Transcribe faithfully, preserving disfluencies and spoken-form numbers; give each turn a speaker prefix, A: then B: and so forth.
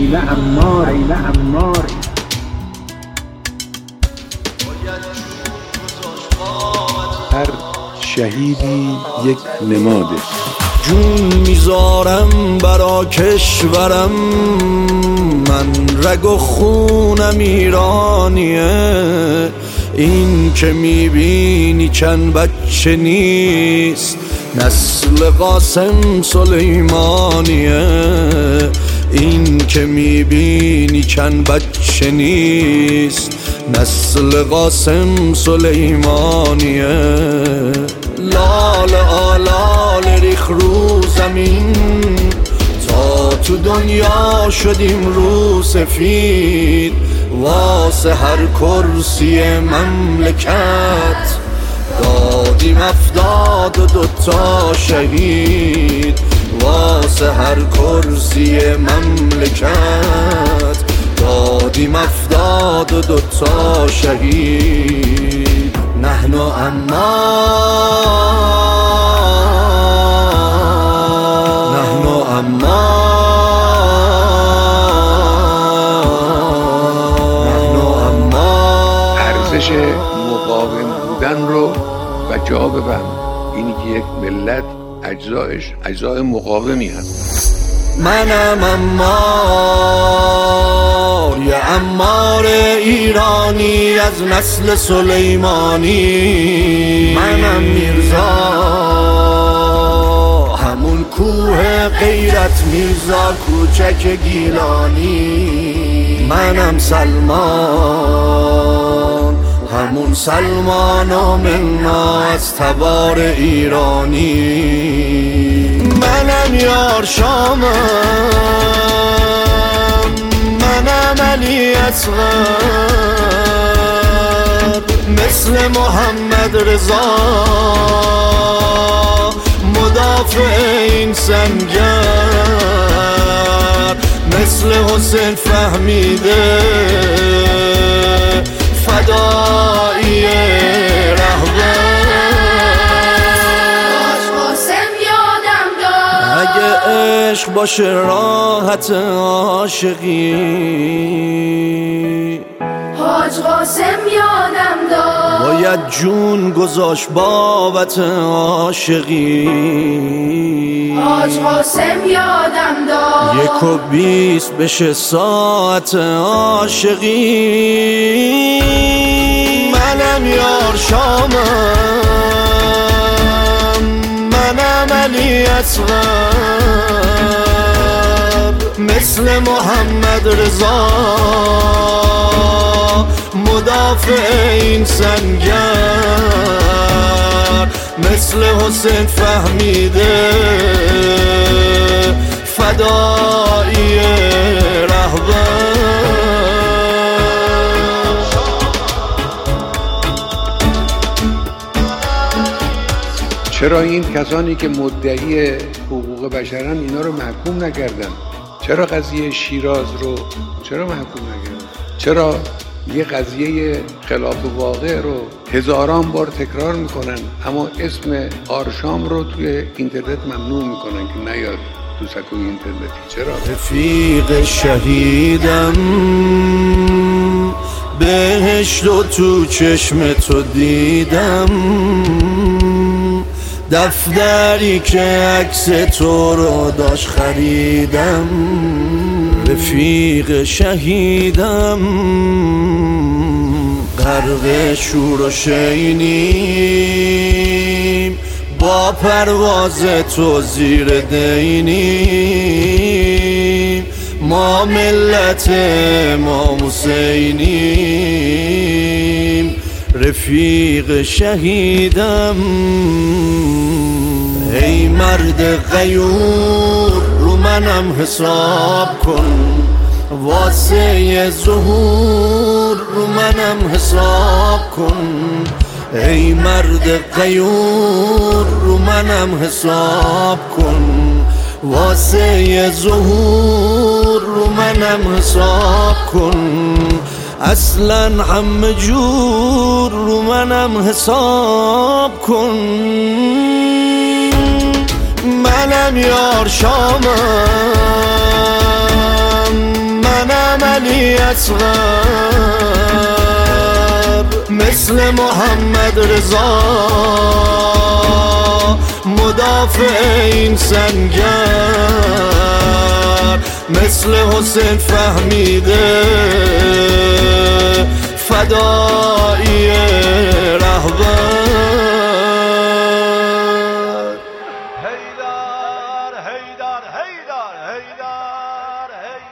A: ایله عمار ایله عمار
B: هر شهیدی یک نماده.
C: جون میذارم برا کشورم، من رگ و خونم ایرانیه. این که میبینی چند بچه نیست، نسل قاسم سلیمانیه. این که میبینی چند بچه نیست، نسل قاسم سلیمانیه. لال آلال ریخ رو زمین، تا تو دنیا شدیم رو سفید. واسه هر کرسی مملکت دادیم افتاد و دوتا شهید. واسه هر کرسی مملکت دادیم افتاد و دوتا شهید. نحن عمار، نحن عمار، نحن عمار.
B: ارزش مقاوم بودن رو و جا ببند. اینی که یک ملت اجزایش اجزای مقاومی هست.
C: منم عمار، یه عمار ایرانی از نسل سلیمانی. منم میرزا، همون کوه غیرت میرزا کوچک گیلانی. منم سلمان، همون سلمان و منا از تبار ایرانی. منم یار شامم، منم علی اصغر، مثل محمد رضا مدافع این سنگر. مثل حسین فهمیده فدایی رهبر. اگه عشق باشه راحت عاشقی،
D: حاج قاسم یادم داد
C: باید جون گذاشت بابت عاشقی.
D: حاج قاسم یادم داد
C: یک و بیست بشه ساعت عاشقی. منم یار شامم، منم علی اصغر، مثل محمد رضا مدافع این سنگر. مثل حسین فهمیده فدایی رهبر.
B: چرا این کسانی که مدعی حقوق بشرن اینا رو محکوم نکردن؟ چرا قضیه شیراز رو چرا محکوم نکردن؟ چرا یه قضیه خلاف واقع رو هزاران بار تکرار میکنن اما اسم آرشام رو توی اینترنت ممنوع میکنن که نیاد تو سکوی اینترنتی؟ چرا؟
C: رفیق شهیدم، بهشت و تو چشم تو دیدم. دفتری که عکس تو رو داشت خریدم. رفیق شهیدم، غرق شور و شینیم. با پرواز تو زیر دینیم. ما ملت ما حسینیم. رفیق شهیدم، ای مرد غیور رو منم حساب کن. واسه ظهور رو منم حساب کن. ای مرد غیور رو منم حساب کن. واسه ظهور رو منم حساب کن. اصلا همه جور رو منم حساب کن. منم یار شامم، علی اصغر، مثل محمد رضا مدافع این سنگر، مثل حسین فهمیده فدایی